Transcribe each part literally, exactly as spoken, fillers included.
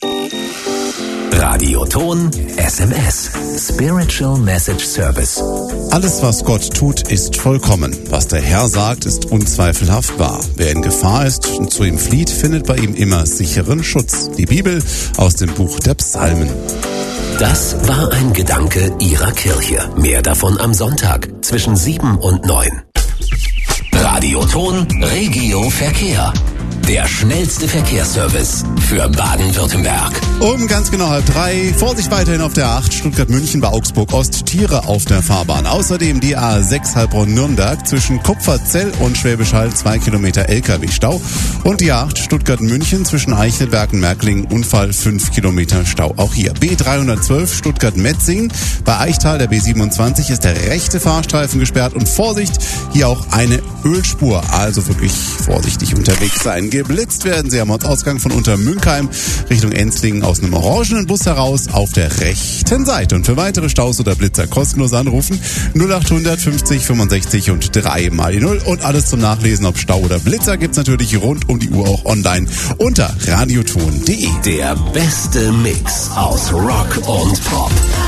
Radioton S M S. Spiritual Message Service. Alles, was Gott tut, ist vollkommen. Was der Herr sagt, ist unzweifelhaft wahr. Wer in Gefahr ist und zu ihm flieht, findet bei ihm immer sicheren Schutz. Die Bibel aus dem Buch der Psalmen. Das war ein Gedanke Ihrer Kirche. Mehr davon am Sonntag zwischen sieben und neun. Radioton Regio Verkehr. Der schnellste Verkehrsservice für Baden-Württemberg. Um ganz genau halb drei. Vorsicht weiterhin auf der acht Stuttgart-München bei Augsburg-Ost. Tiere auf der Fahrbahn. Außerdem die A sechs Heilbronn-Nürnberg zwischen Kupferzell und Schwäbisch Hall. Zwei Kilometer L K W-Stau. Und die A acht Stuttgart-München zwischen Eichelberg und Märklingen. Unfall. Fünf Kilometer Stau. Auch hier. B dreihundertzwölf Stuttgart-Metzingen. Bei Eichtal der B siebenundzwanzig ist der rechte Fahrstreifen gesperrt. Und Vorsicht, hier auch eine Ölspur. Also wirklich vorsichtig unterwegs sein. Geblitzt werden sie am Ortsausgang von Untermünkheim Richtung Enzlingen aus einem orangenen Bus heraus auf der rechten Seite. Und für weitere Staus oder Blitzer kostenlos anrufen null achthundert fünfzig fünfundsechzig und drei mal die null. Und alles zum Nachlesen, ob Stau oder Blitzer, gibt's natürlich rund um die Uhr auch online unter radioton punkt de. Der beste Mix aus Rock und Pop.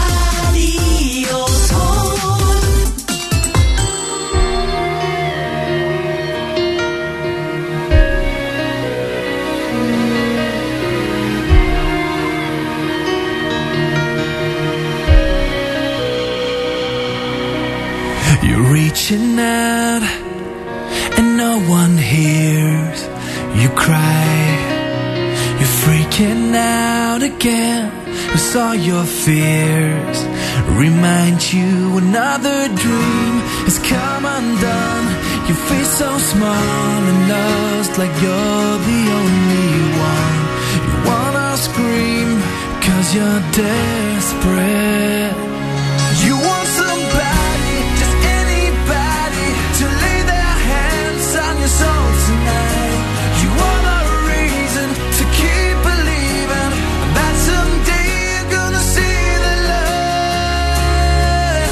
You're reaching out and no one hears you cry. You're freaking out again as all your fears remind you another dream has come undone. You feel so small and lost, like you're the only one. You wanna scream 'cause you're desperate. You want somebody, just anybody, to lay their hands on your soul tonight. You want a reason to keep believing that someday you're gonna see the light.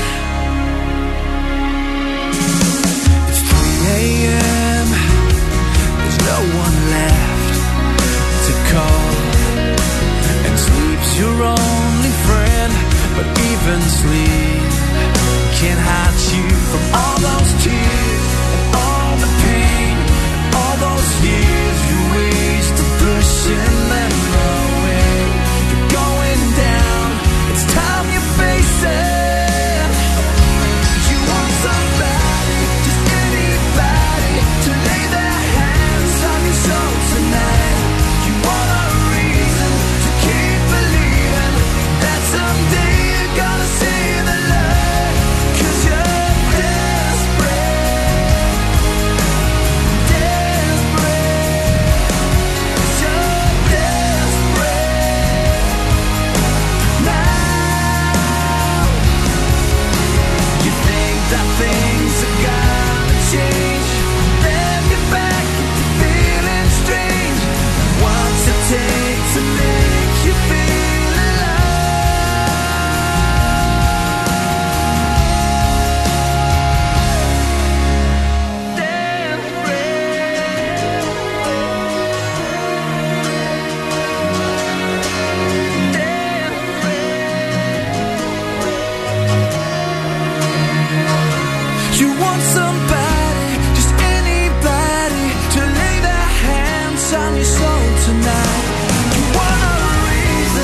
It's three a.m. There's no one left to call, and sleep's your only friend. But even sleep can't hide you from all those tears and all the pain and all those years you wasted pushing them away. You're going down, it's time you face it. You want somebody, just anybody, to lay their hands on your soul tonight. You want a reason to keep believing that someday gonna see the light, 'cause you're desperate, desperate, 'cause you're desperate now. You think that things are gonna change, then get back into feeling strange. What's it take to make you feel alive? You want somebody, just anybody, to lay their hands on your soul tonight. You want a reason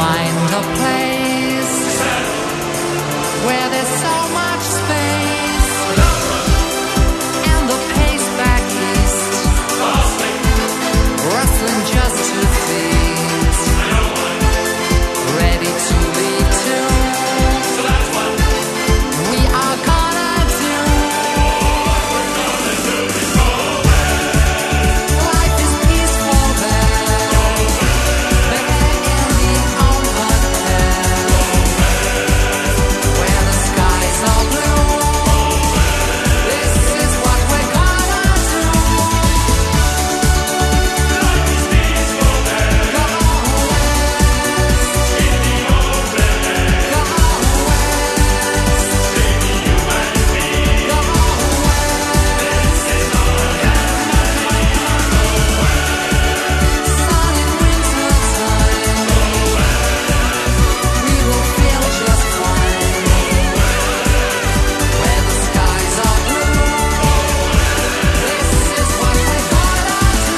find a place where there's so much space and the pace back east, rustling just to please, ready to lead to. So that's what we are gonna do. Life is peaceful there, there in the open air, where the skies are blue. This is what we're gonna do. Life is peaceful there, go west, in the open air, go west, baby you and me, go west, this is our sun in winter time, we will feel just fine, where the skies are blue. This is what we're gonna do.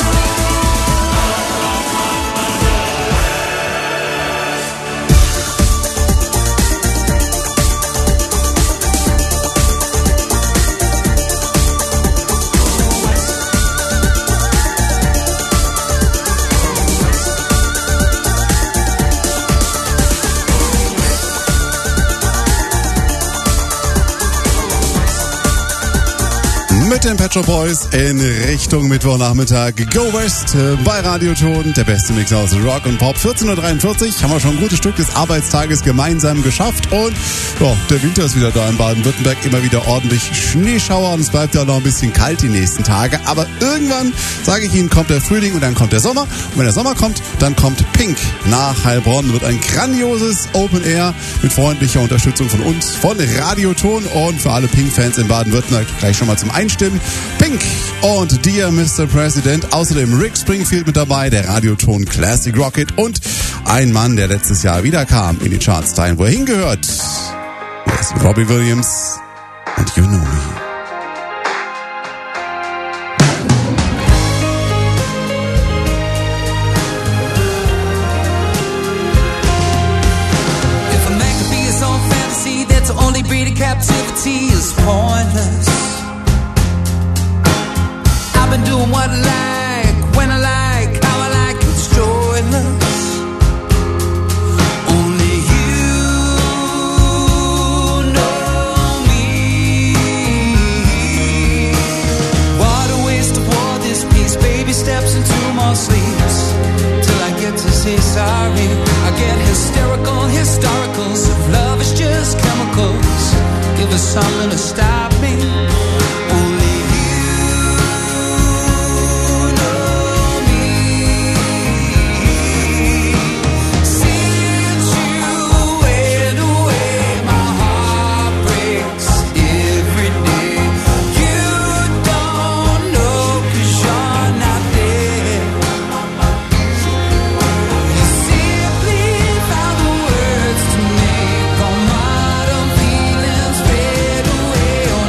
Mit den Pet Shop Boys in Richtung Mittwochnachmittag. Go West äh, bei Radioton, der beste Mix aus Rock und Pop. vierzehn Uhr dreiundvierzig haben wir schon ein gutes Stück des Arbeitstages gemeinsam geschafft. Und ja, der Winter ist wieder da in Baden-Württemberg. Immer wieder ordentlich Schneeschauer und es bleibt ja auch noch ein bisschen kalt die nächsten Tage. Aber irgendwann, sage ich Ihnen, kommt der Frühling und dann kommt der Sommer. Und wenn der Sommer kommt, dann kommt Pink nach Heilbronn. Wird ein grandioses Open Air mit freundlicher Unterstützung von uns, von Radioton und für alle Pink-Fans in Baden-Württemberg gleich schon mal zum Einstimmen. Pink und Dear Mister President. Außerdem Rick Springfield mit dabei, der Radioton Classic Rocket und ein Mann, der letztes Jahr wieder kam in die Charts, dahin, wo er hingehört. Hier ist Robbie Williams und You Know Me. If a man could be his own fantasy, then to only breed in captivity is pointless. I've been doing what I like, when I like, how I like, it's joyless. Only you know me. What a waste of war this piece. Baby steps into more sleeps till I get to say sorry. I get hysterical, historicals. If love is just chemicals, give us something to stop me. Only away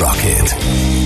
Rocket.